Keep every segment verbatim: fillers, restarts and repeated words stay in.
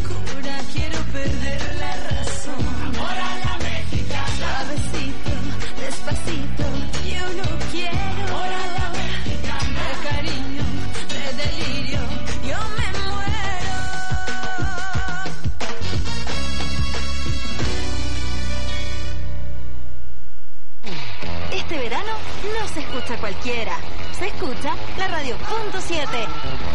locura, quiero perder la razón. Amor a la mexicana. Suavecito, despacito, yo lo quiero. Amor a la mexicana. De cariño, de delirio, yo me muero. Este verano no se escucha cualquiera, se escucha la Radio Punto siete.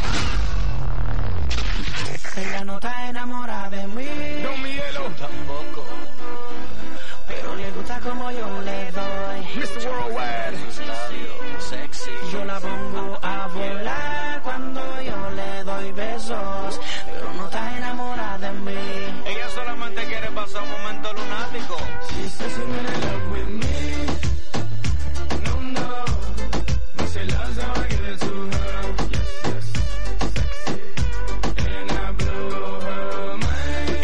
Ella no está enamorada de mí, no mi hielo tampoco, pero le gusta como yo le doy. mister Worldwide, sexy. Yo la pongo a volar cuando yo le doy besos, pero no está enamorada de mí. Ella solamente quiere pasar un momento lunático. She says she's in love with me. No, no, no se loves how I give it to her. Yes, yes, sexy. And I blow her mind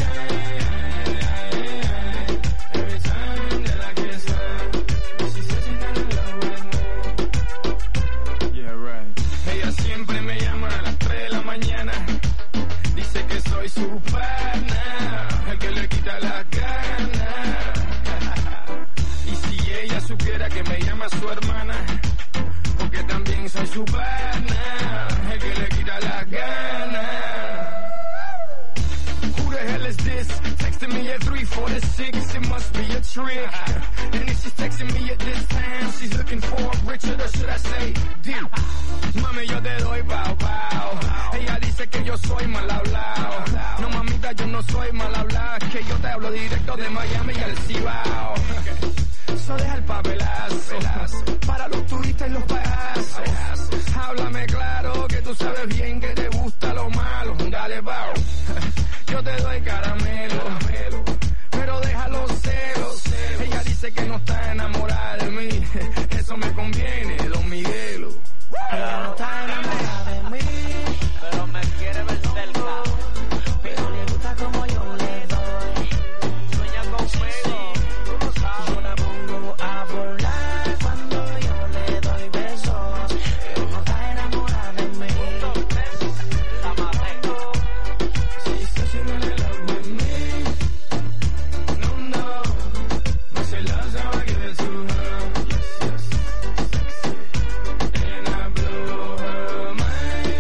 every time that I kiss her. She says she's in love with me. Yeah, right. Ella siempre me llama a las tres de la mañana. Dice que soy su partner, el que le quita las ganas. Y si ella supiera que me llama su hermana, porque también soy su partner, el que le quita las ganas. Who the hell is this? Texting me at three forty-six, it must be a trick. And if she's texting me at this time, she's looking for Richard, or should I say Dick? Mami, yo te doy bao bao. Ella dice que yo soy mal hablado. No, mamita, yo no soy mal hablado, que yo te hablo directo de Miami y el Cibao. So deja el papelazo para los turistas y los payasos. Háblame claro que tú sabes bien que te gusta lo malo. Dale, bao. Yo te doy caramelo, pero deja los celos. Ella dice que no está enamorada de mí. Eso me conviene, Don Miguelo. Ella no está enamorada de mí, pero me quiere ver cerca. pero le gusta como yo le doy. Sueña conmigo, tú lo sabes. Yo la pongo a volar cuando yo le doy besos, pero no está enamorada de mí. La maté. She says she's in love with me. No, no, no se loves how I give it to her. Yes, yes, sexy. And I blow her mind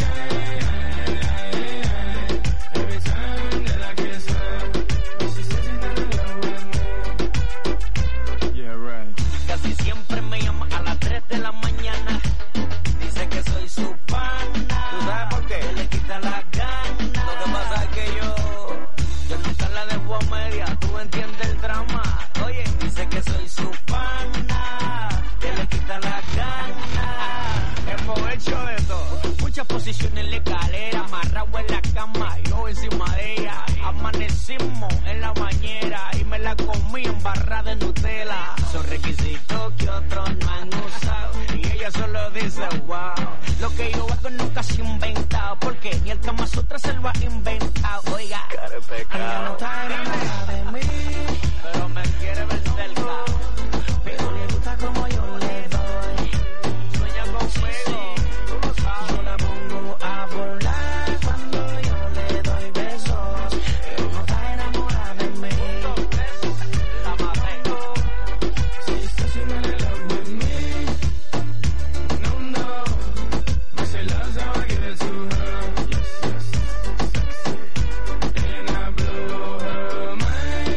every time that I kiss her. She says she's in love with me. Yeah, right. Casi siempre me llama a las tres de la mañana. Dice que soy su pana. ¿Tú sabes por qué? Que le quita las ganas. Lo que pasa es que yo, yo nunca la dejo a media. ¿Tú entiendes el drama? Oye, dice que soy su pana. Que le quita las ganas. Hemos hecho de todo. Muchas posiciones en la escalera. Amarrado en la cama. Yo encima de ella. Amanecimos en la bañera. Y me la comí en barra de Nutella. Son requisitos que otros no han usado. Y ella solo dice wow. Lo que yo hago nunca se ha inventado. Porque ni el Kama Sutra se lo ha inventado. Oiga, Ella no pecado. está enamorada de mí, Pero me quiere ver cerca. pero le gusta como yo le doy. Sueña conmigo, tú lo sabes. Yo la pongo a volar cuando yo le doy besos, pero no está enamorada de mí. La maté. She says she's in love with me. No, no, no se loves how I give it to her. Yes, yes, sexy. And I blow her mind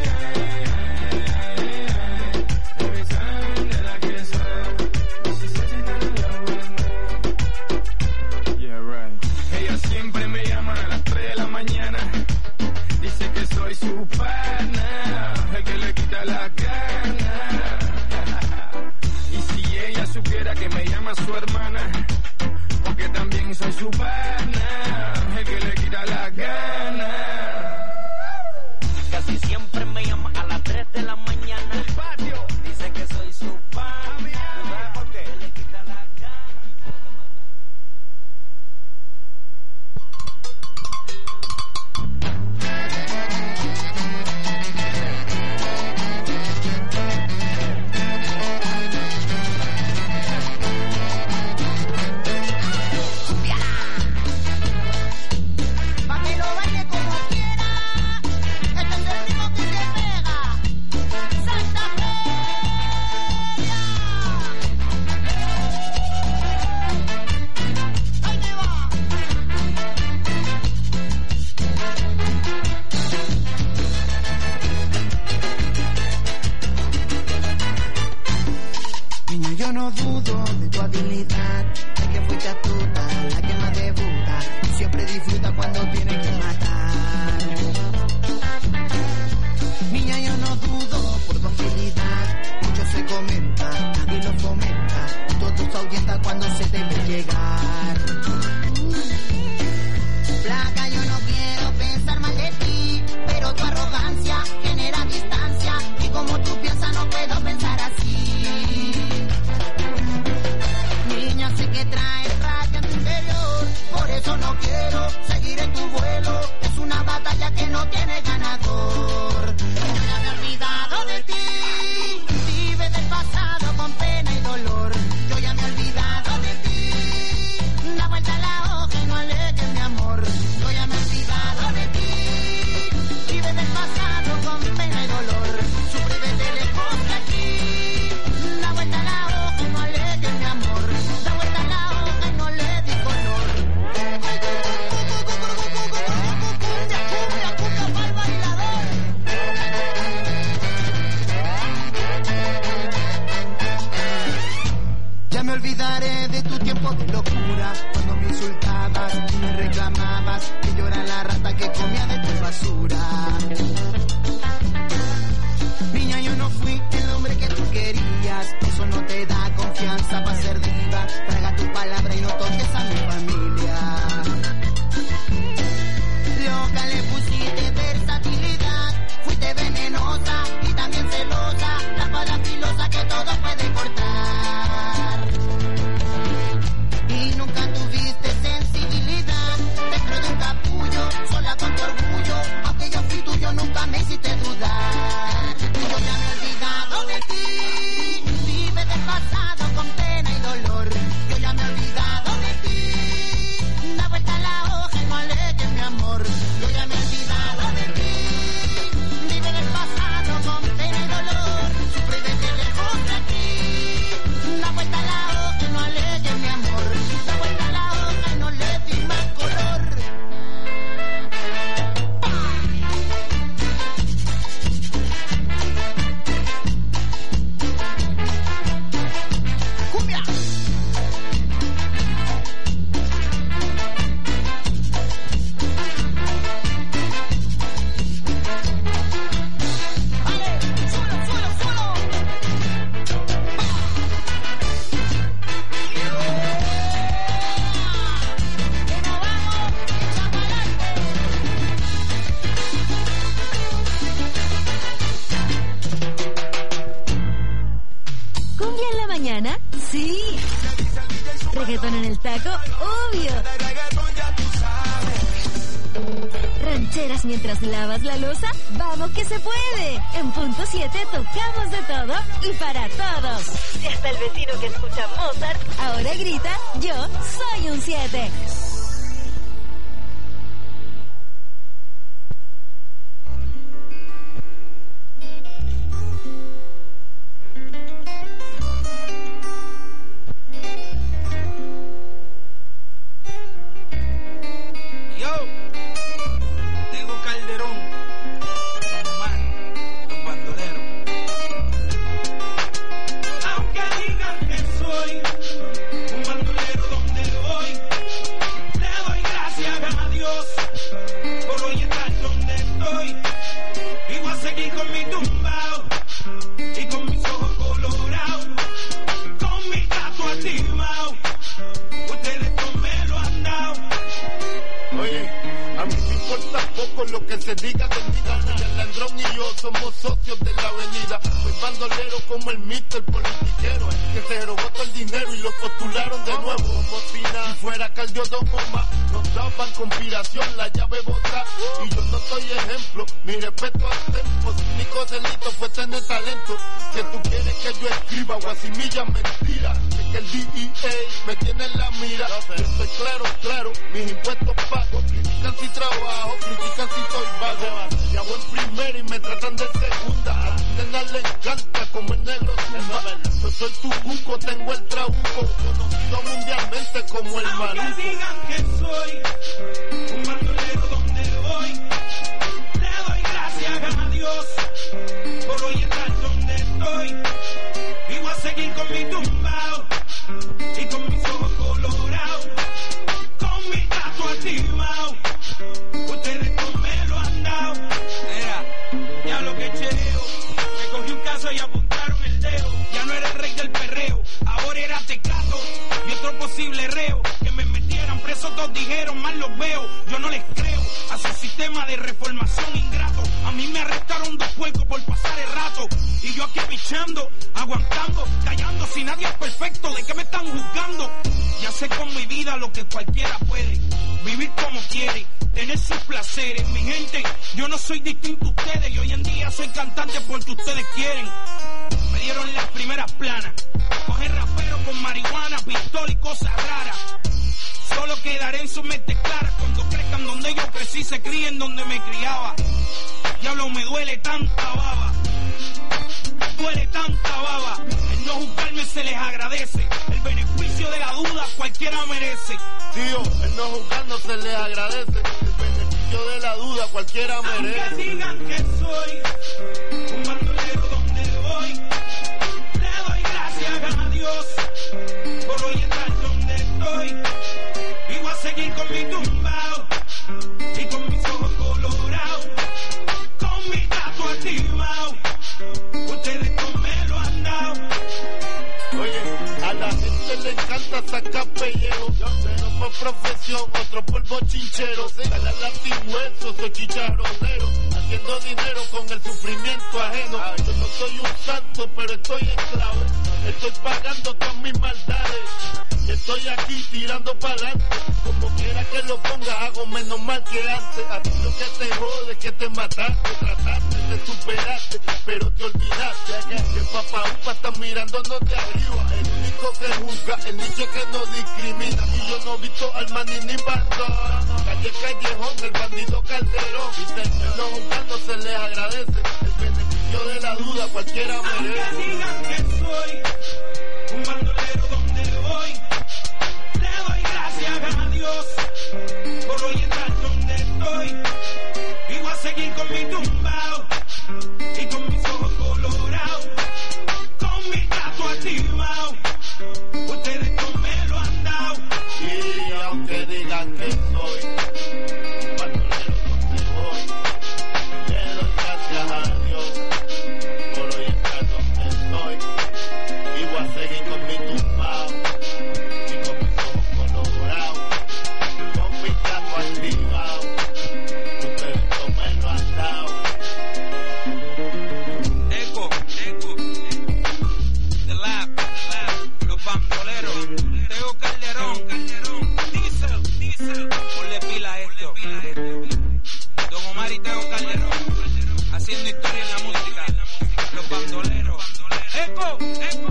every time that I kiss her. She says she's in love with me. Yeah, right. Ella siempre me llama a las tres de la mañana. Dice que soy su partner, el que le quita las ganas. Y si ella supiera que me llama su hermana, porque también soy su partner, el que le quita las ganas. Casi siempre me llama a las tres de la mañana. Dice que soy su pana. ¿Tú sabes por qué? Le quita las ganas. Pa' que lo baile tiene ganador. Yo ya me he olvidado de ti, vive del pasado con pena y dolor. Yo ya me he olvidado de ti, da vuelta a la hoja y no alegues mi amor. Yo ya me he olvidado de ti, vive del pasado con pena y dolor. Sufre desde lejos de aquí, da vuelta a la hoja y no alegues mi amor. Da vuelta a la hoja y no le di color. Cumbia, cumbia, cumbia pa'l bailador. Ya me olvidaré de tu tiempo de locura, cuando me insultabas y me reclamabas que yo era la rata que comía de tu basura. Niña, yo no fui el hombre que tú querías, eso no te da confianza para ser diva. Traga tu palabra y no toques a mi familia. Loca, le pusiste versatilidad, fuiste venenosa y también celosa, la espada filosa que todo puede cortar. Y nunca tuviste sensibilidad, dentro de un capullo, sola con tu orgullo, aunque yo fui tuyo nunca me hiciste dudar. Yo ya me he olvidado de ti, vive del pasado con pena y dolor. Yo ya me he olvidado de ti, da vuelta a la hoja y no alegues mi amor. Yo ya me he olvidado de ti, vive del pasado con pena y dolor. Sufre desde lejos de aquí, da vuelta a la hoja y no alegues mi amor. Da vuelta a la hoja y no le di más color. Cumbia. Vale, suelo, suelo, suelo. Que nos vamos, echamos adelante. ¿Cumbia en la mañana? Sí. ¿Reggaetón en el taco? Obvio. ¿Rancheras mientras lavas la loza? ¡Vamos que se puede! En punto siete tocamos de todo y para todos. Y hasta el vecino que escucha Mozart ahora grita, yo soy un siete. Yo, Diego Calderón, Omar, los bandoleros. Aunque digan que soy un bandolero donde voy, le doy gracias a Dios por hoy estar donde estoy. Y voy a seguir con mi tumbao y con mis ojos colorados, con mi gato activado. Ustedes no me lo han dado. Oye, a mí me importa poco lo que se diga de mi vida. El Landrón y yo somos socios de la avenida. Soy bandolero como el mister politiquero, que se robó todo el dinero y lo postularon de nuevo. Como si nada fuera cardiodoma, nos daban conspiración, la llave bota. Y yo no soy ejemplo, mi respeto al tempo. Mi único delito fue tener talento. Que tú quieres que yo escriba guasimilla mentira, es que el D E A me tiene en la mira. Yo estoy claro, claro, mis impuestos pago. Critican si trabajo, critican si soy vago. Y hago en primera y me tratan de segunda. A la nena le encanta comer negro zumba. Yo soy tu buco, tengo el trabuco, conocido mundialmente como el Aunque maluco. digan que soy un bandolero donde voy, le doy gracias a Dios por hoy estar donde estoy. Y voy a seguir con mi tumbao y con mis ojos colorados, con mi gato activado. Ustedes no me lo han dado. Mira, ya lo que cheo, me cogí un caso y apuntaron el dedo. Ya no era el rey del perreo, ahora era Tecato y otro posible reo. Que me metieran preso, todos dijeron, mal los veo. Yo no les creo a su sistema de reformación ingrato. A mí me arrestaron dos puercos por pasar el rato. Y yo aquí pichando, aguantando, callando. Si nadie es perfecto, ¿de qué me están juzgando? Ya sé con mi vida lo que cualquiera puede. Vivir como quiere, tener sus placeres. Mi gente, yo no soy distinto a ustedes y hoy en día soy cantante porque ustedes quieren. Me dieron las primeras planas. Coger rapero con marihuana, pistola y cosas raras. Solo quedaré en su mente clara cuando crezcan donde yo crecí, se críen donde me criaba. Diablo, me duele tanta baba. Duele tanta baba. El no juzgarme se les agradece. El beneficio de la duda cualquiera merece. Tío, el no juzgarnos se les agradece. El beneficio de la duda cualquiera merece. Aunque digan que soy un bandolero donde voy, le doy gracias a Dios por hoy estar donde estoy. Y voy a seguir con mi tumbao y con mis ojos colorados, con mi gato activado. Ustedes no me lo han dado. Oye, a la gente le encanta sacar pellejo, pero por profesión, otro por bochinchero. Dale al latigüeso, soy chicharronero, haciendo dinero con el sufrimiento ajeno. Yo no soy un santo, pero estoy en clave. Estoy pagando todas mis maldades. Estoy aquí tirando para adelante. Como quiera que lo ponga, hago menos mal que antes. A ti lo que te jode es que te mataste, trataste de superarte, pero te olvidaste que el papá upa está mirándonos de arriba. El único que juzga, el nicho que no discrimina. Y yo no he visto al maní ni bandón. Calle Callejón, el bandido Calderón. Dice, no juzgando se les agradece. El beneficio de la duda cualquiera merece. Aunque digan que soy un bandolero donde voy, le doy gracias a Dios por hoy estar donde estoy. Y voy a seguir con mi tumbao y con mis ojos colorados, con mi gato activado. Ustedes no me lo han dado. Y aunque digan que soy un bandolero donde voy, le doy gracias a Dios por hoy estar donde estoy. Y voy a seguir con mi tumbao y con mis ojos colorados, con mi gato activado. Ustedes no me lo han dado. Eco, eco, The Lab, The Lab, los bandoleros, Teo Calderón, Calderón, Diesel, Diesel, ponle pila a esto. Don Omar y Teo Calderón, haciendo historia en la música, los bandoleros. Eco, eco.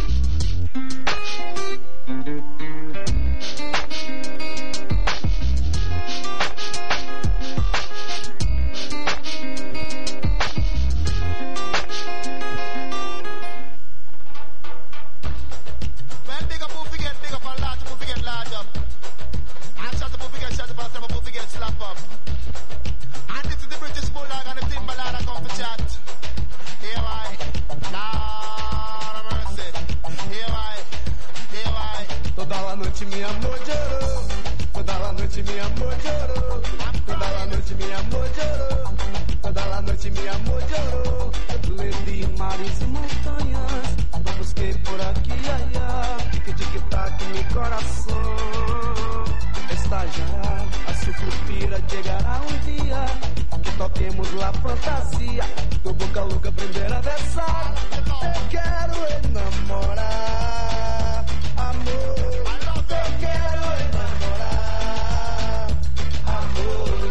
Well, big up, who forget, big up, and large up, who forget, large up. And shut up, who forget, shut up, and some who forget, slap up. And this is the British Bulldog and the Timberland that come to chat. Here I, Lord of mercy. Here I, here I. Toda la noite mi amor llorou, toda la noite mi amor llorou, toda la noite mi amor llorou, toda la noite mi amor llorou. Levei mares e montanhas, eu busquei por aqui e allá, que tic-tac mi coração estallará, a su suspira llegará um dia, que toquemos la fantasia, tu boca louca aprender a dançar, te quero enamorar, amor. Te quiero enamorar, amor.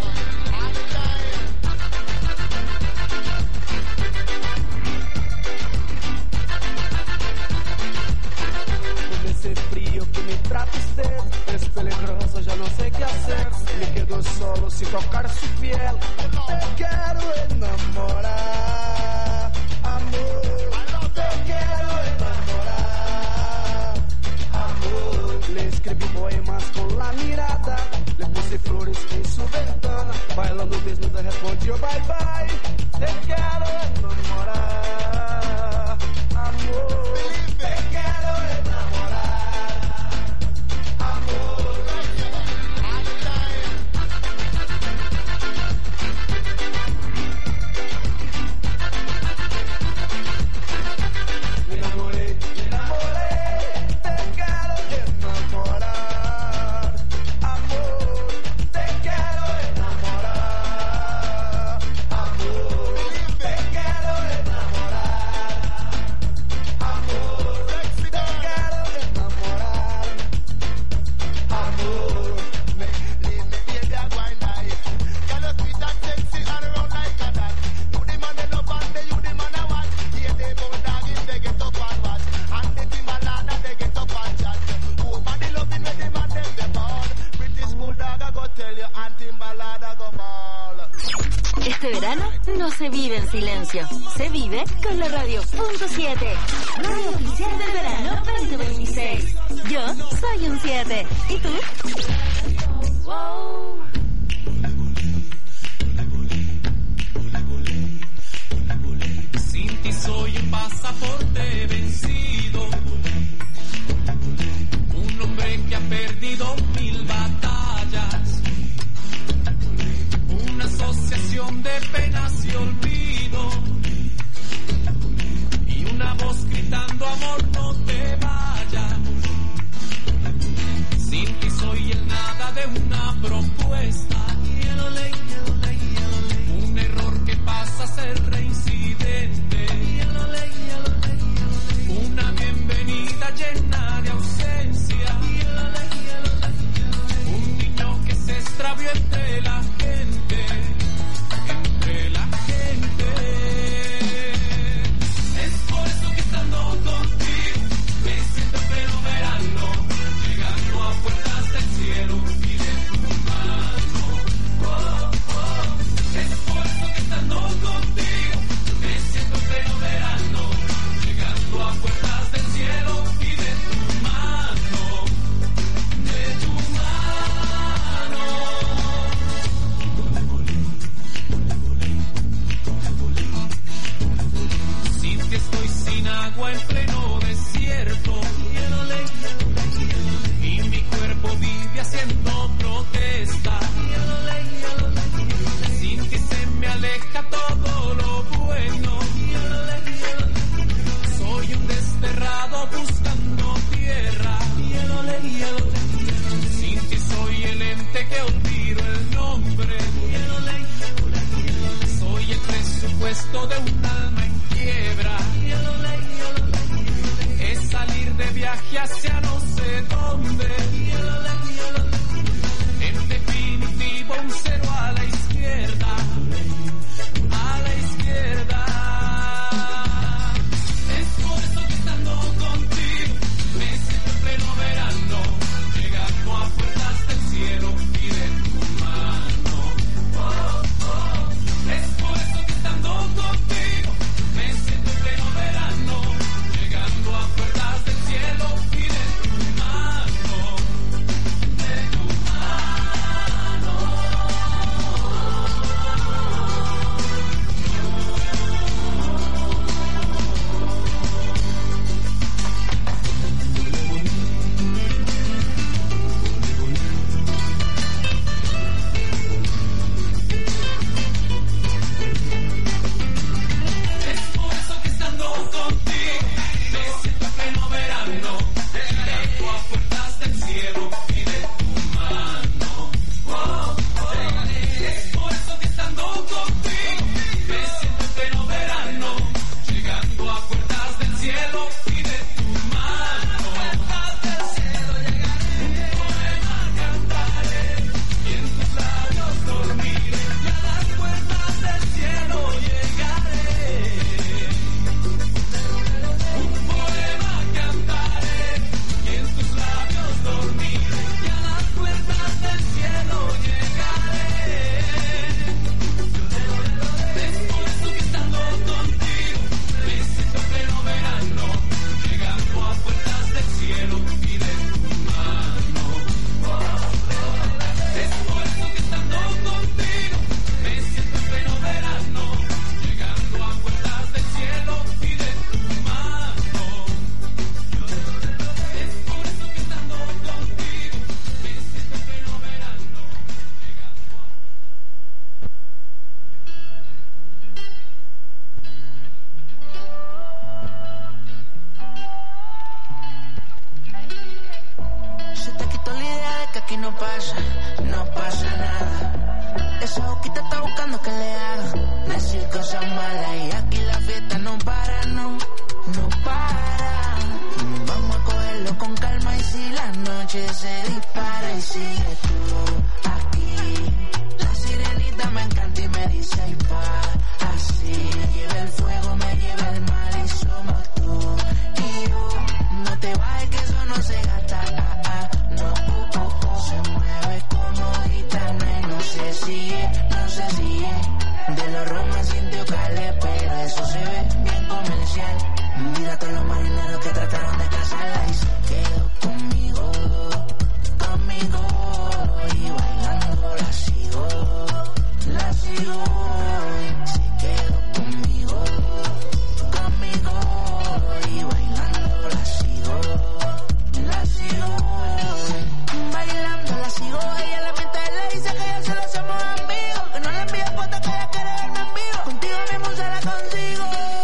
Con ese frío que me trata usted, es peligroso, ya no sé qué hacer. Me quedo solo sin tocar su piel. Te quiero enamorar, amor. Te quiero enamorar, amor. Le escrevi poemas con la mirada, le puse flores en su ventana, bailando desnuda respondió bye bye. Te quiero enamorar, amor. Te quiero enamorar, amor. Me enamoré, me enamoré, te quiero enamorar, amor. Te quiero enamorar, amor. Te quiero enamorar. verano no se vive en silencio, se vive con la radio punto siete, radio oficial del verano veinte veintiséis. Yo soy un siete. ¿Y tú? Wow. Sin ti soy un pasaporte vencido, un hombre que ha perdido mil batallas, una asociación de penas y olvido, y una voz gritando amor no te vayas. Sin ti soy el nada de una propuesta, un error que pasa a ser reincidente, una bienvenida llena de ausencia, un niño que se extravió entre la gente, entre la gente. Es por eso que estando contigo me siento pleno verano, llegando a puertas del cielo y de tu mano. Oh, oh. Es por eso que estando contigo me siento pleno verano, llegando a puertas del cielo y de tu mano, de tu mano. Sin ti estoy sin agua en pleno desierto, y mi cuerpo vive haciendo protesta. Sin ti se me aleja todo lo bueno, soy un desterrado buscando tierra. Sin ti soy el ente que olvido el nombre, soy el presupuesto de un alma en quiebra. Es salir de viaje hacia no sé dónde, en definitivo un cero a la izquierda, a la izquierda. Es por eso que estando contigo me siento en pleno verano, llegando a puertas del cielo y de tu mano. Oh, oh. Es por eso que estando contigo me siento en pleno verano, llegando a puertas del cielo y de tu mano, de eso se ve bien comercial. Mira a todos los marineros que trataron de casarla y se quedó conmigo, conmigo. Y bailando la sigo, la sigo. Se quedó conmigo, conmigo. Y bailando la sigo, la sigo. Bailando la sigo, ella la mente le dice que ya se lo hacemos amigos. Que no le envíe fotos que ella quiere verme en vivo. Contigo mismo se la consigo.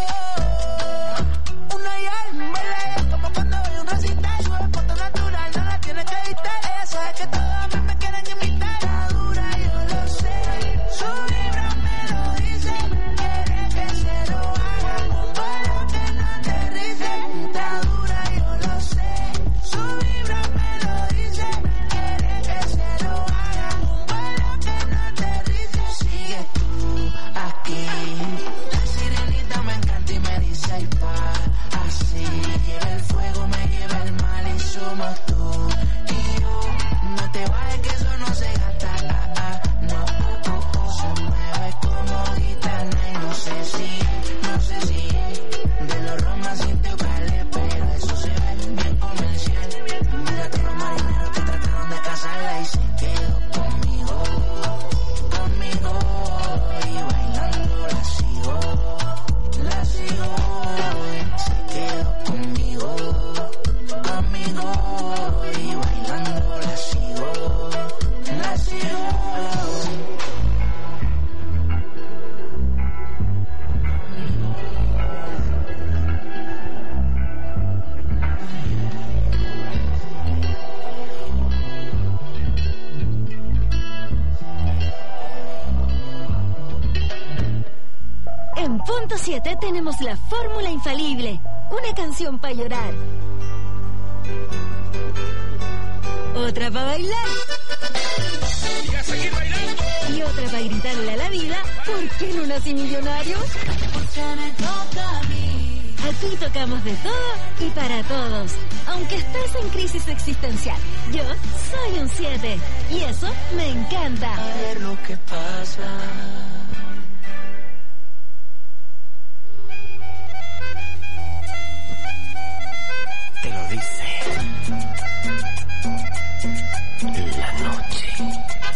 Una y al baila como cuando voy a un recital. Sube foto natural, no la tiene que editar. Ella sabe que todos a mí me quieren imitar. Está dura, yo lo sé. Su vibra me lo dice. Quiere que se lo haga un vuelo que no aterrice. Está dura, yo lo sé. Su vibra me lo dice. Quiere que se lo haga un vuelo que no aterrice. Sigue tú aquí. La sirenita me encanta y me dice ay pa. Así lleva el fuego, me lleva el mal y somos tú y yo. No te vayas que eso no se gasta. Ah, ah, no, oh, oh, oh. Se mueve como gitana y no sé si, no sé si de los romas sin tocarle, pero eso se ve bien comercial. Mira que los marineros que trataron de casarla y se quedó conmigo, conmigo. Y bailando la sigo, la sigo. Se quedó conmigo, conmigo. Y bailando la sigo, la sigo. En punto siete tenemos la fórmula infalible. Una canción para llorar. Otra para bailar. Y a seguir bailando. Y otra para gritarle a la vida, ¿por qué no nací millonario? Aquí tocamos de todo y para todos. Aunque estés en crisis existencial, yo soy un siete. Y eso me encanta. A ver lo que pasa. Te lo dice la noche.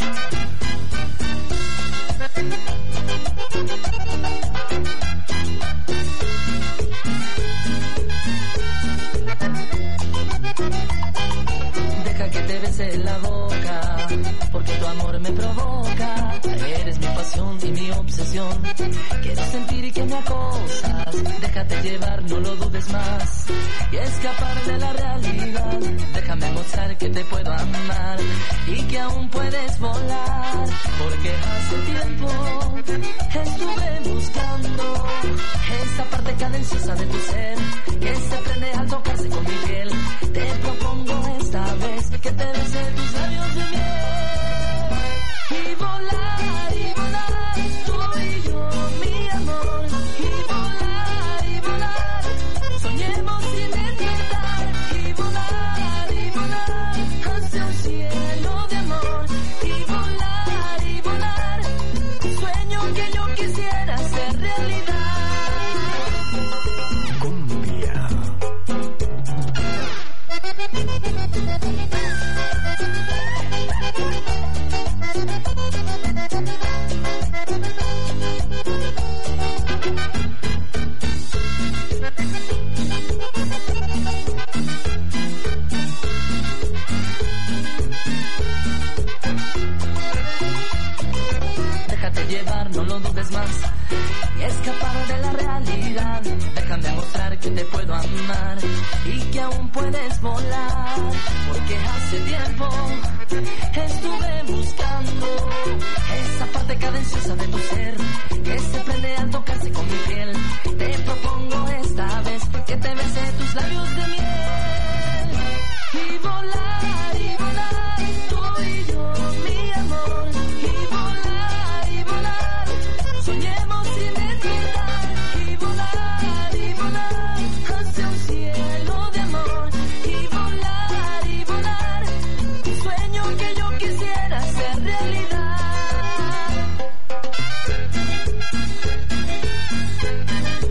Deja que te bese la boca, porque tu amor me provoca. Eres mi pasión y mi obsesión. Quiero sentir que me acosas. Déjate llevar, no lo dudes más. Y escapar de la realidad. Déjame mostrar que te puedo amar y que aún puedes volar. Porque hace tiempo estuve buscando esa parte cadenciosa de tu ser que se prende al tocarse con mi piel. Te propongo esta vez que te bese tus labios de miel y volar, y volar, tú y yo, mi amor, y volar, y volar, soñemos sin despertar, y volar, y volar, hacia un cielo de amor, y volar, y volar, sueño que yo quisiera hacer realidad. Cumbia. Déjate llevar, no lo dudes más y escapar de la realidad. Déjame mostrar que te puedo amar y que aún puedes volar. Porque hace tiempo estuve buscando esa parte cadenciosa de tu ser que se prende al tocarse con mi piel. Te propongo esta vez que te bese tus labios de miel y volar, y volar, tú y yo, mi amor, y volar, y volar, soñemos sin despertar, y volar, y volar, hacia un cielo de amor, y volar, y volar, sueño que yo quisiera hacer realidad.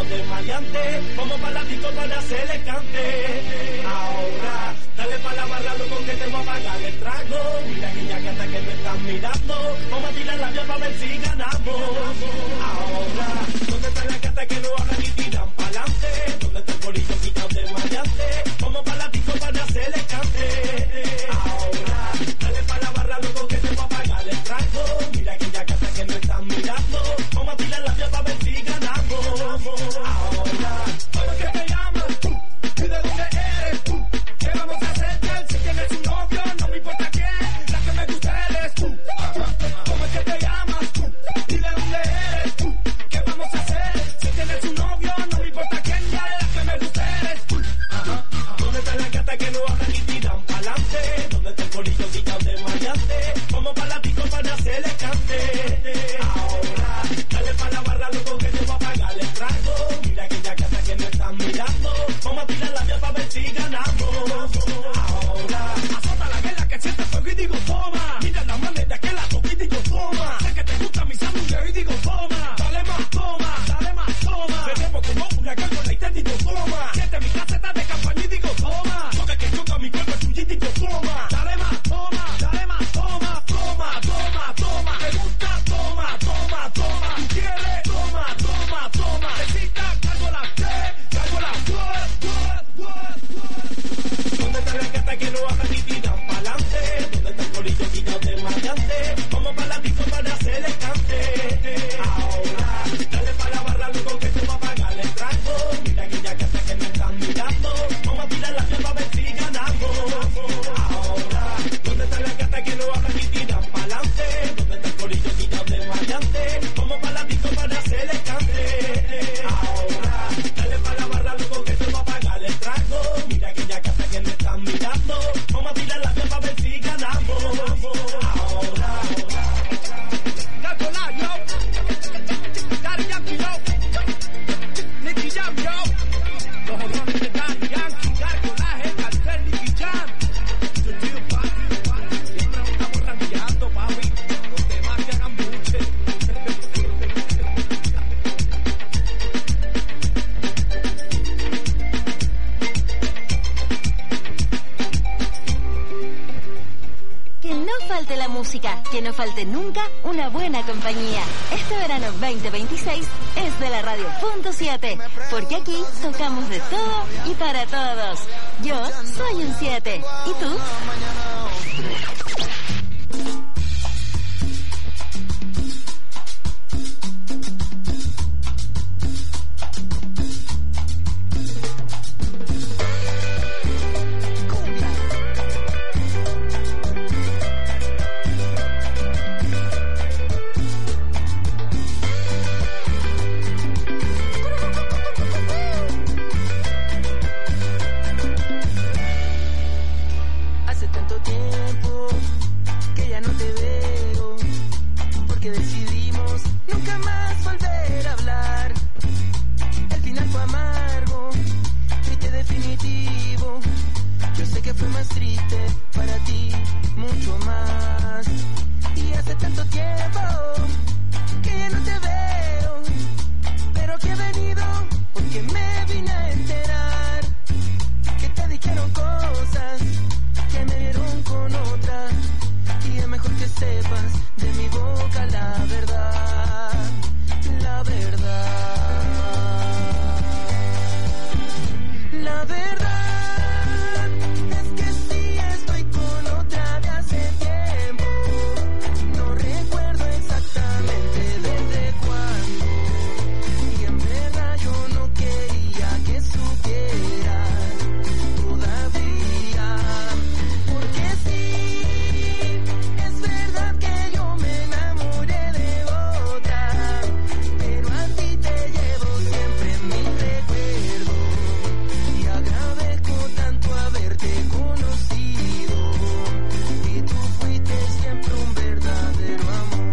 de maleante, como palatico para hacerle cante. Ahora, dale pa' la barra, loco, que te voy a pagar el trago. Mira aquella gata que me están mirando, vamos a tirar la vía pa' ver si ganamos. Ahora, ¿dónde está la gata que no hablan y tiran pa'lante? ¿Dónde está el corillo quitado de maleante, como palatico para hacerle cante? Ahora, dale pa' la barra, loco, que te voy a pagar el trago. Mira aquella gata que me están mirando, vamos a tirar la vía pa' ver si ganamos. Ahora, ¿cómo es que te llamas tú? ¿Y de dónde eres tú? ¿Qué vamos a hacer, girl? Si tienes un novio, no me importa quién, la que me gusta eres tú. ¿Cómo es que te llamas tú? ¿Y de dónde eres tú? ¿Qué vamos a hacer? Si tienes un novio, no me importa quién, ya la que me gusta eres tú. ¿Dónde está la gata que no hablan y tiran pa'lante? ¿Dónde está el corillo quitado de maleante, como palatico para hacerle cante? Ahora, dale pa' la barra, loco, que te voy a pagar el trago. Mira aquella gata que me están mirando, vamos a tirar la vía pa' ver si ganamos. Ahora, azota la guerra que siente fuego y digo toma. Mira la manera que la toco y digo toma. Sé que te gusta mi sándwich y digo toma. Dale más toma, dale más toma. Bebemos como una gárgola y te digo toma. Siente mi caseta de campaña y digo toma. Toca que choca mi cuerpo tuyo y digo toma. Dale más toma, dale más toma. Toma, toma, toma. Te gusta, toma, toma, toma. Tú quieres, toma, toma, toma. Necesitas gárgola, ¿qué? Gárgola, what, what, what, what. ¿Dónde está la gata que no hablan y tiran pa'lante? ¿Dónde está el corillo quitado de maleante, como palatico para hacerle cante? Ahora, dale pa' la barra, loco, que te va a pagar el trago. Mira aquella gata que me están mirando, vamos a tirar la vía pa' ver si ganamos. Ahora, ¿dónde está la gata que no hablan y tiran pa'lante? ¿Dónde está el corillo quitado de maleante, como palatico para hacerle cante? Ahora, dale pa' la barra, loco, que te va a pagar el trago. Mira aquella gata que me están mirando, vamos a tirar la vía pa' ver si ganamos. Ahora, Gárgola, yo. Daddy Yankee, yo. Nicky Jam, yo. Los honrones de Daddy Yankee, Gárgola, el cartel Nicky Jam. Yo tío, papi, siempre nos estamos ranqueando, papi. Los demás que hagan buche. Que no falte la música, que no falte nunca una buena compañía. Este verano veinte veintiséis es de la Radio Punto siete, porque aquí tocamos de todo y para todos. Yo soy un siete, ¿y tú? Hace tanto tiempo que ya no te veo, porque decidimos nunca más volver a hablar. El final fue amargo, triste definitivo. Yo sé que fue más triste para ti, mucho más. Y hace tanto tiempo que ya no te veo, pero que he venido porque me vine a enterar que te dijeron cosas que me vieron con otra, y es mejor que sepas de mi boca la verdad, la verdad, la verdad es que sí estoy con otra de hace tiempo, no recuerdo exactamente desde cuándo, y en verdad yo no quería que supieras todavía. Porque sí, es verdad que yo me enamoré de otra, pero a ti te llevo siempre en mi recuerdo, y agradezco tanto haberte conocido, y tú fuiste siempre un verdadero amor.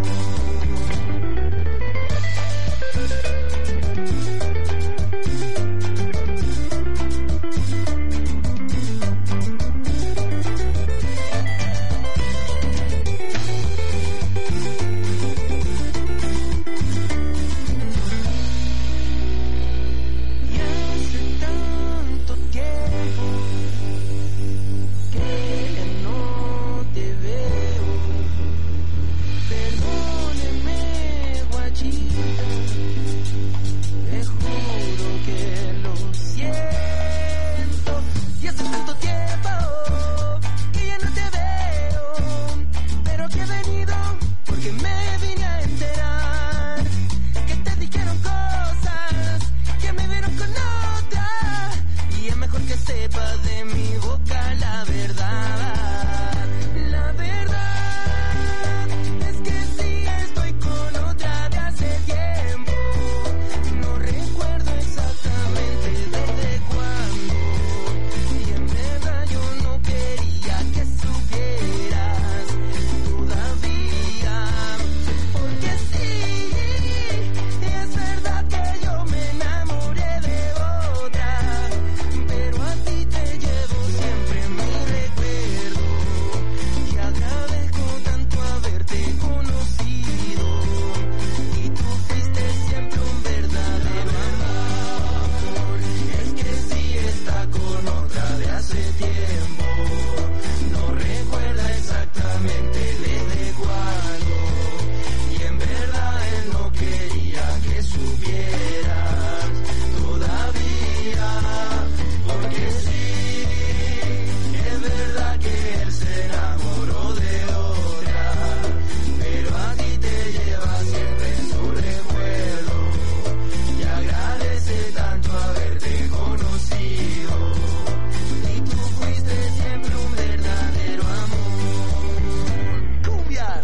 sepas de mi boca la verdad. La verdad es que sí estoy con otra de hace tiempo. No recuerdo exactamente desde cuándo. Y en verdad yo no quería que supieras todavía. Porque sí, es verdad que yo me enamoré de otra, pero a ti te llevo siempre en mi recuerdo. Y agradezco tanto haberte conocido. Y tú fuiste siempre un verdadero amor. Es que sí está con otra de hace tiempo. No recuerda exactamente desde cuándo. Y en verdad él no quería que supieras todavía. Porque sí, es verdad que él se enamoró de otra, pero a ti te lleva siempre en su recuerdo. Y agradece tanto haberte conocido. Y tú fuiste siempre un verdadero amor. ¡Cumbia!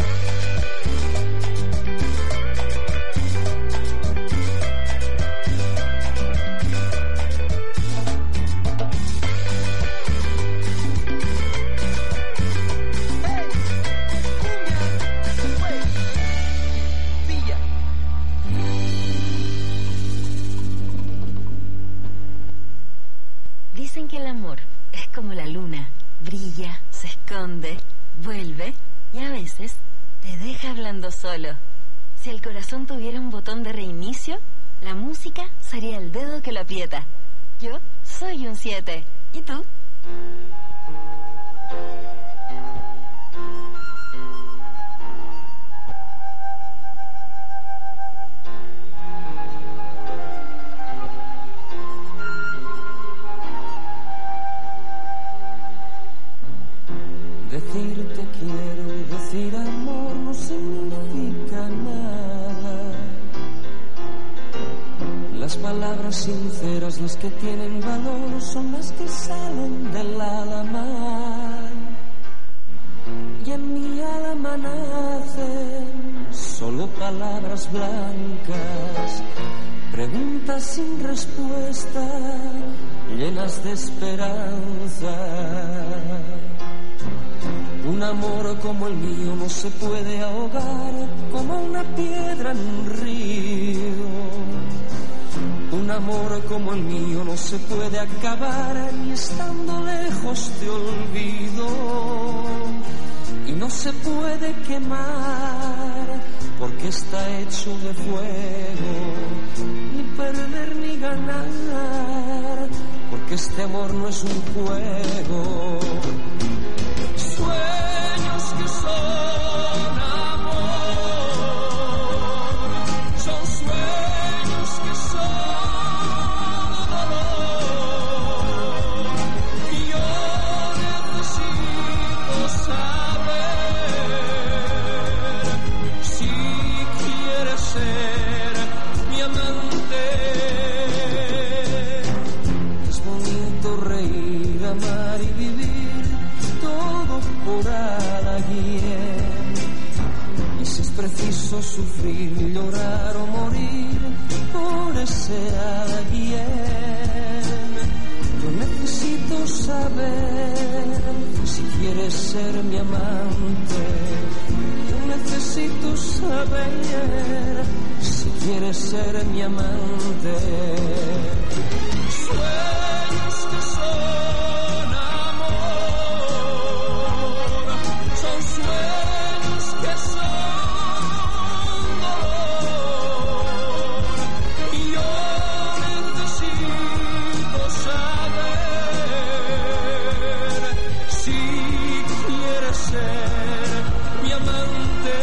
¡Hey! ¡Cumbia! ¡Wey! ¡Villa! Dicen que el amor es como la luna, brilla, se esconde, vuelve y a veces te deja hablando solo. Si el corazón tuviera un botón de reinicio, la música sería el dedo que lo aprieta. Yo soy un siete. ¿Y tú? Decirte quiero y decir amor no significa nada. Las palabras sinceras, las que tienen valor, son las que salen del alma. Y en mi alma nacen solo palabras blancas, preguntas sin respuesta, llenas de esperanza. Un amor como el mío no se puede ahogar como una piedra en un río. Un amor como el mío no se puede acabar ni estando lejos te olvido. Y no se puede quemar porque está hecho de fuego. Ni perder ni ganar porque este amor no es un juego. Sueños que son amor, son sueños que son dolor. Y yo necesito saber si quieres ser mi amante. Es bonito reír, amar y vivir todo por alguien. Y si es preciso sufrir, llorar o morir por ese alguien, yo necesito saber si quieres ser mi amante. Yo necesito saber si quieres ser mi amante. Sueños que son amor, son sueños que son dolor. Y yo necesito saber si quieres ser mi amante.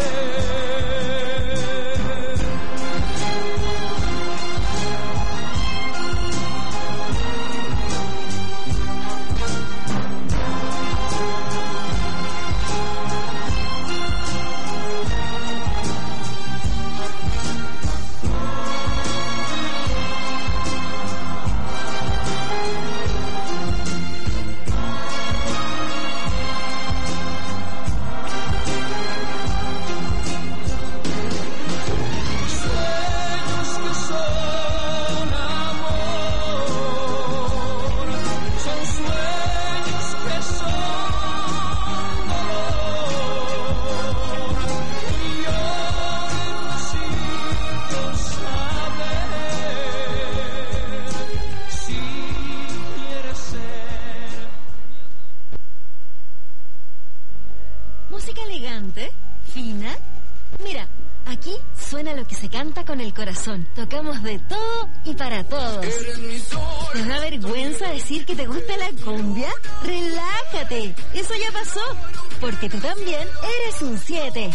corazón. Tocamos de todo y para todos. ¿Te da vergüenza decir que te gusta la cumbia? Relájate, eso ya pasó, porque tú también eres un siete.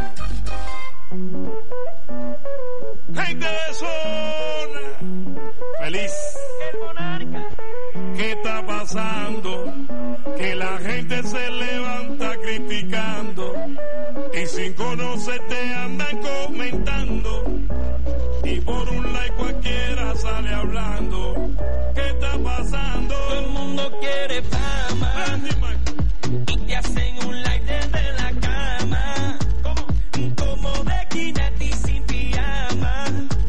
Gente de zona, feliz. ¿Qué está pasando? Que la gente se levanta criticando y sin conocerte andan comentando y por un like cualquiera sale hablando. ¿Qué está pasando? Todo el mundo quiere fama y te hacen un like desde la cama. ¿Cómo? Como de Kinati sin pijama.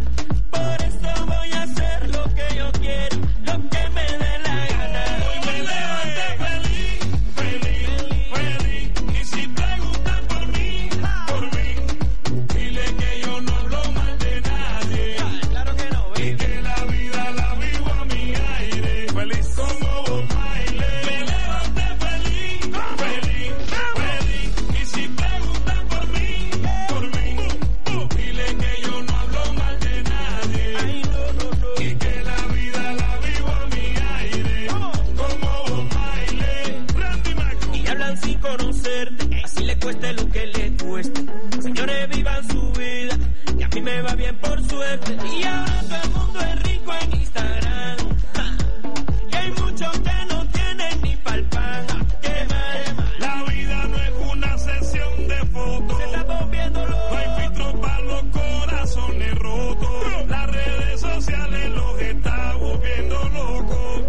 Por eso voy a hacer lo que yo quiero, lo que me dé la gana. Hoy me levanté feliz, feliz, feliz. Y si preguntan por mí, por mí, dile que yo no hablo mal de nadie. Claro que no, Y que la vida la vivo a mi aire. Feliz como Bob Marley. Me levanté feliz, feliz, feliz. Y si preguntan por mí, por mí, dile que yo no hablo mal de nadie. ay, no, no, no. Y que la vida la vivo a mi aire. Como Bob Marley. Randy Marco. Y hablan sin conocerte, así le cueste lo que le cueste. Señores, vivan su vida, y a mí me va bien por suerte. Y ahora todo el mundo es rico en Instagram. Ja. Y hay muchos que no tienen ni pa'l pan. Qué mal, La vida no es una sesión de fotos. se está volviendo No loco. hay filtro para los corazones rotos. Las redes sociales los está volviendo locos.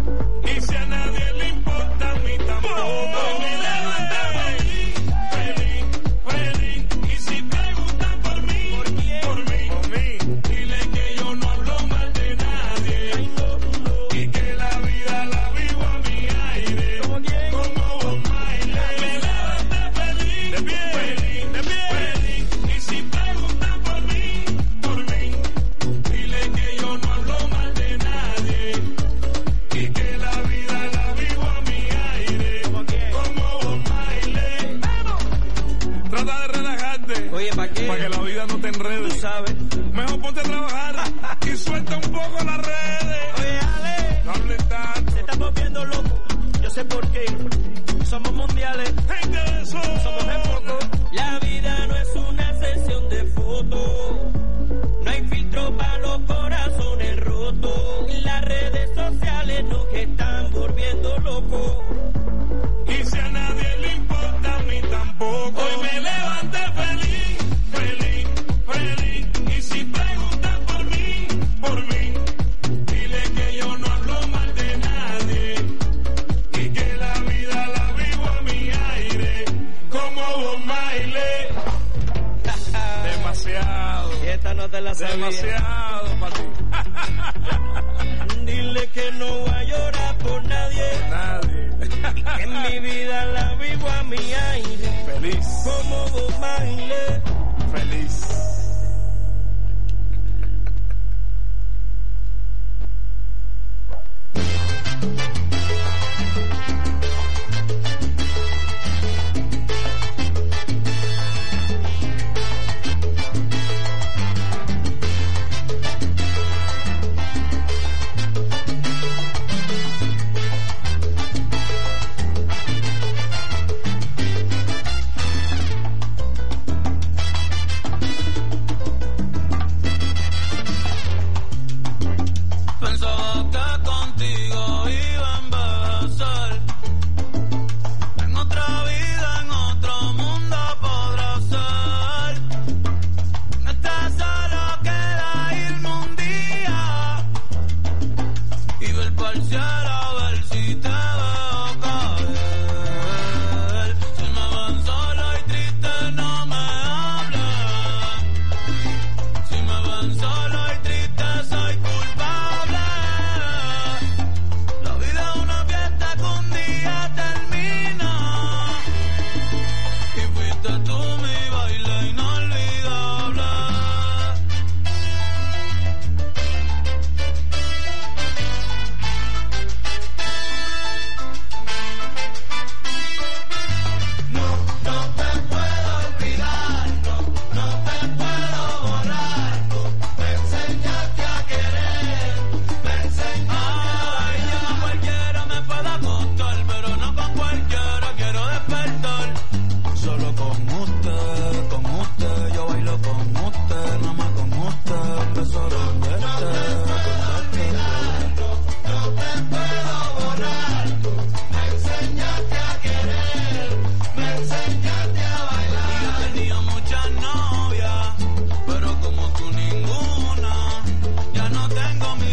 Y si a nadie le importa, a mí tampoco. Me levanté feliz, feliz, feliz. Y si preguntan por mí, ¿Por quién? por mí, por mí, dile que yo no hablo mal de nadie. Ay, no, no. Y que la vida la vivo a mi aire. ¿Cómo quién? Como Bob Marley. Me levanté feliz, de pie, feliz, de pie, feliz. Y si preguntan por mí, por mí, dile que yo no hablo mal de nadie. Y que la vida la vivo a mi aire. ¿Cómo quién? Como Bob Marley. Trata de relajarte. Oye, ¿para qué? Para que la vida no te Tú enrede. sabes. Mejor ponte a trabajar y suelta un poco las redes. Oye, Ale, No hables tanto. se está volviendo loco. Yo sé por qué. Somos mundiales. Gente de zona. Somos de poco. La vida no es una sesión de fotos. No hay filtro para los corazones rotos. Y las redes sociales nos están volviendo locos. Y si a nadie le importa, a mí tampoco. Hoy me levanté feliz, feliz, feliz. Y si preguntan por mí, por mí, dile que yo no hablo mal de nadie. Y que la vida la vivo a mi aire. Como Bob Marley. Demasiado, Y esta no te la sabía. demasiado para ti. Dile que no voy a llorar por nadie. Nadie. Que en mi vida la vivo a mi aire. Feliz, Como Bob Marley. feliz.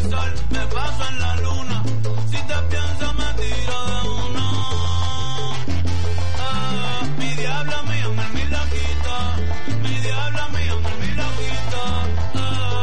sol, me paso en la luna. Si te piensas me tiro de uno. Ah, mi diabla me llama mi loquito. Mi diabla me llama mi loquito. Ah.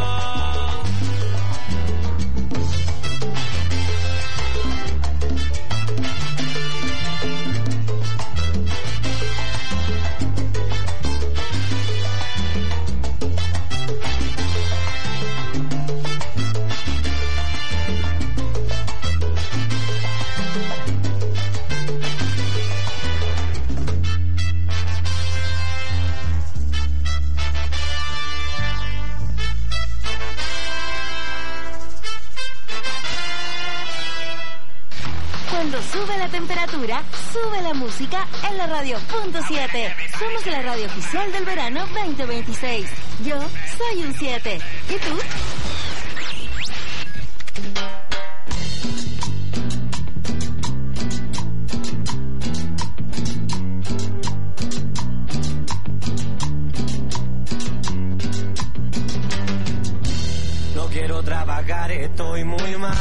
Cuando sube la temperatura, sube la música en la radio punto siete. Somos la radio oficial del verano veinte veintiséis. Yo soy un siete. ¿Y tú? No quiero trabajar, estoy muy mal.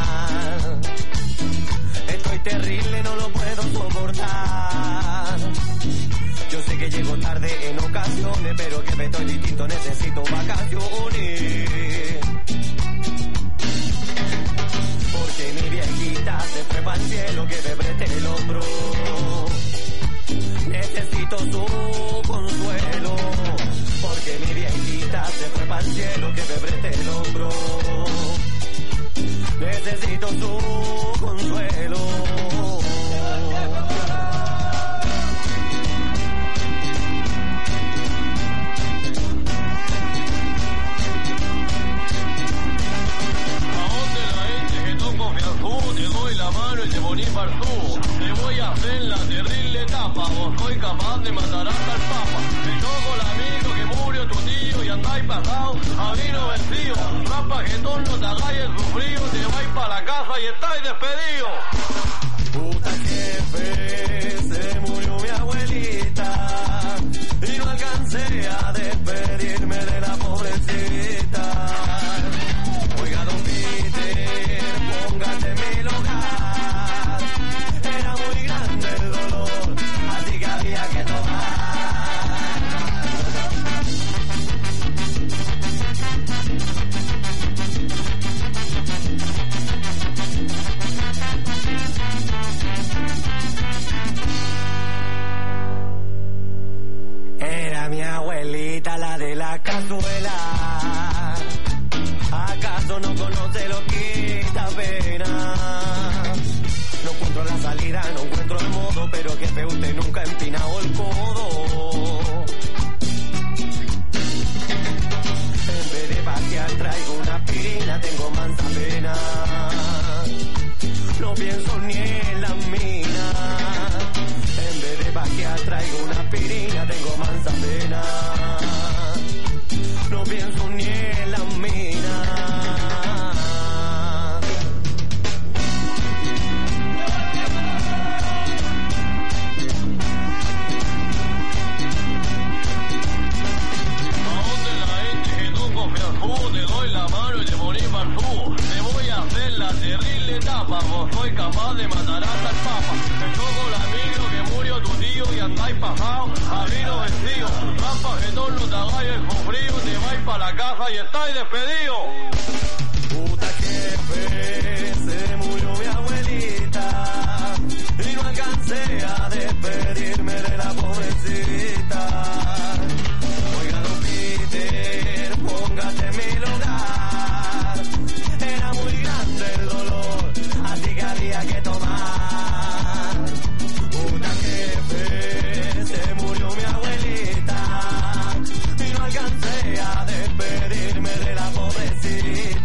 Estoy terrible, no lo puedo soportar. Yo sé que llego tarde en ocasiones, pero que me estoy distinto, necesito vacaciones. Porque mi viejita se fue para el cielo, que me preste el hombro. Necesito su consuelo. Porque mi viejita se fue para el cielo, que me preste el hombro. Necesito su consuelo. ¿A dónde la gente que toco fianzú? Te doy la mano y te poní partú. Te voy a hacer la terrible etapa. Vos soy capaz de matar hasta el papa. Te toco el amigo que murió tu tío y andáis pasado a vino vencido. Rapa que todos no te hagáis el sufrido. Te vais para la casa y estáis despedidos. Puta jefe, se murió mi abuelita y no alcancé a despedirme de la pobrecita. Oiga, don Peter, póngase en mi lugar. Era muy grande el dolor, así que había que tomar. Era mi abuelita la de la cazuela. ¿Acaso no conoce lo que da pena? No encuentro la salida, no encuentro el modo, pero que fe usted nunca ha empinado el codo. En vez de pasear traigo una aspirina, tengo mansa pena. No pienso ni en la mina. En vez de pasear traigo una aspirina, tengo mansa pena. No pienso ni en la mina. ¿A dónde la gente que toco fianzú? Te doy la mano y te poní partú. Te voy a hacer la terrible etapa. Vos soy capaz de matar hasta el papa. Te toco el amigo que murió tu tío y andáis pasado a vino vencido. Rampa que todos no te hagáis el sufrido. Te vais para la casa y estáis despedidos. Puta jefe, se murió mi abuelita y no alcancé a despedirme de la pobrecita. Oiga, don Peter, póngase en mi lugar. Era muy grande el dolor, así que había que tomar. Puta jefe, se murió mi abuelita y no alcancé a despedirme de la pobrecita.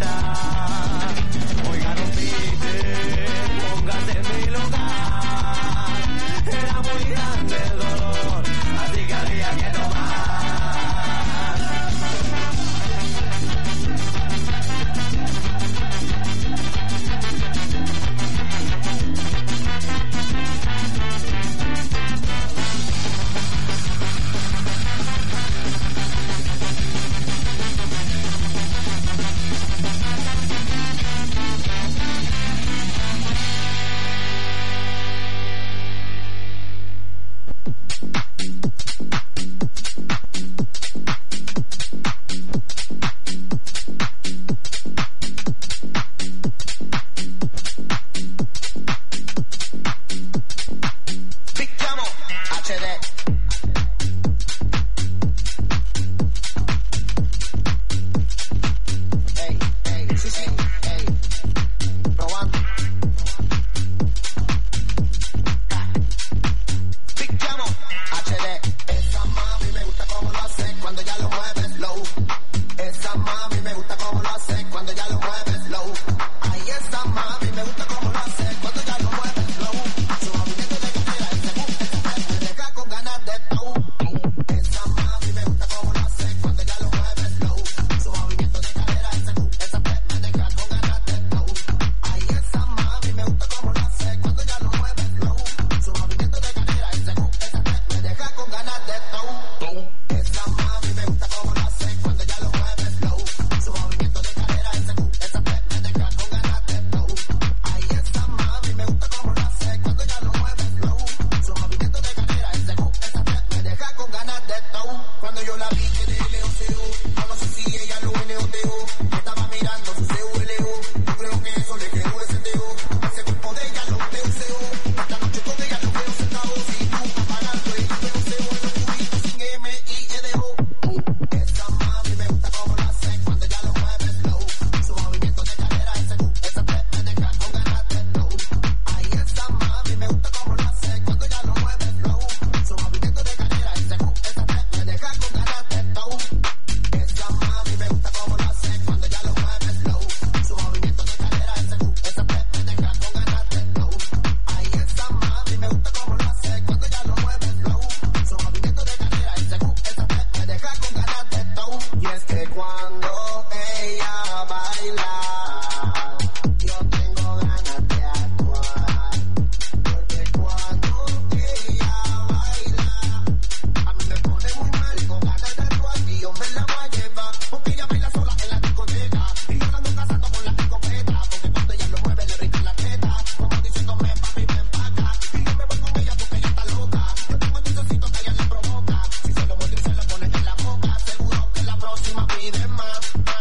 flow. Ahí está mami, me gusta cómo lo hace cuando ya lo mueve el flow. Su movimiento de cadera, ese boom, ese step me deja con ganas de tau. Esa mami me gusta cómo lo hace cuando ya lo mueve el flow. Su movimiento de cadera, ese boom, ese step me deja con ganas de tau. Ahí está mami, me gusta cómo lo hace cuando ya lo mueve el flow. Su movimiento de cadera, ese boom, ese step me deja con ganas de tau. Esa mami me gusta cómo lo hace cuando ya lo mueve el flow. Su movimiento de cadera, ese boom, ese step me deja con ganas de tau. Ahí está mami, me gusta cómo lo hace cuando ya lo mueve el flow. Su movimiento de cadera, ese boom, ese step me deja con ganas de tau. Cuando yo la vi que de L O C U, yo no sé si ella lo N O T U, estaba mirando su C U L U, yo creo que eso le quedó ese T U, ese cuerpo de ella lo T U C U, esta noche con ella lo veo sentado, si tú apagando y yo veo C U en los cubitos sin M I E D O. Esa mami me gusta cómo lo hace cuando ya lo mueve el flow. Su movimiento de cadera, ese boom, ese step me deja con ganas de tau. Ahí está mami, me gusta cómo lo hace cuando ya lo mueve el flow. Su movimiento de cadera, ese boom, ese step me deja con ganas de tau. Esa mami me gusta cómo lo hace cuando ya lo mueve el flow. Su movimiento de cadera, ese boom, ese step me deja con ganas de tau. Ahí está mami, me gusta cómo lo hace cuando ya lo mueve el flow. Su movimiento de cadera, ese boom, ese step me deja con ganas de tau. Y es que cuando ella baila, yo tengo ganas de actuar. Porque cuando ella baila, a mí me pone muy mal con ganas de actuar. Y yo me la voy a llevar, porque ella baila sola en la discoteca. Y yo la ando cazando con la escopeta, porque cuando ella lo mueve le brinca la teta. Como diciéndome, papi, ven pa' acá. Y yo me voy con ella porque ella está loca. Yo tengo el dulcecito que ella le provoca. Si se lo muerde y se lo pone en la boca, seguro que la próxima pide más.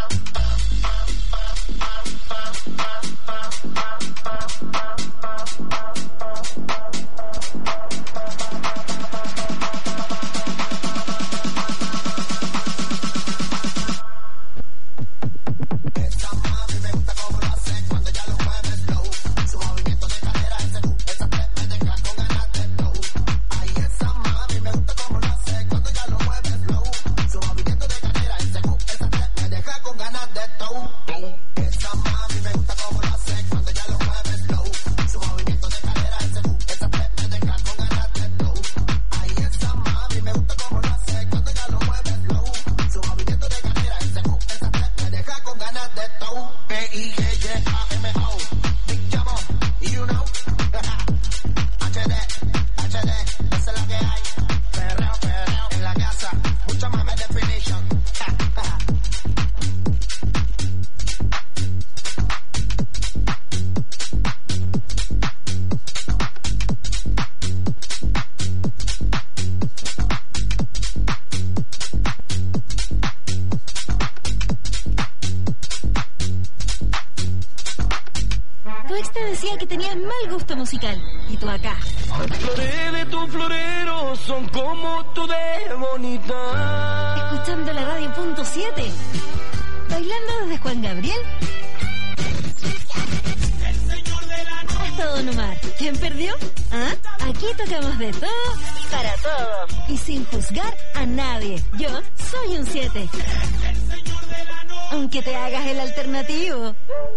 Esa mami me gusta cómo lo hace cuando ya lo mueve el flow. Su movimiento de cadera, ese boom, ese step me deja con ganas de tau. Ahí esa mami me gusta cómo lo hace cuando ya lo mueve el flow. Su movimiento de cadera, ese boom, ese step me deja con ganas de tau. Esa mami me gusta cómo lo hace cuando ya lo mueve el flow. Su movimiento de cadera, ese boom, ese step me deja con ganas de tau. Ahí esa mami me gusta cómo lo hace cuando ya lo mueve el flow. Su movimiento de cadera, ese boom, ese step me deja con ganas de tau. P I G J A M O, Big Jamo, you know. H D, H D, esa es la que hay. Perreo, perreo en la casa, mucha más definition. Tu ex te decía que tenías mal gusto musical. Y tú acá, Flores de tu florero son como tú de bonita. escuchando la radio punto siete. Bailando desde Juan Gabriel hasta Don Omar. ¿Quién perdió? ¿Ah? Aquí tocamos de todo y para todos. Y sin juzgar a nadie. Yo soy un siete. Aunque te hagas el alternativo.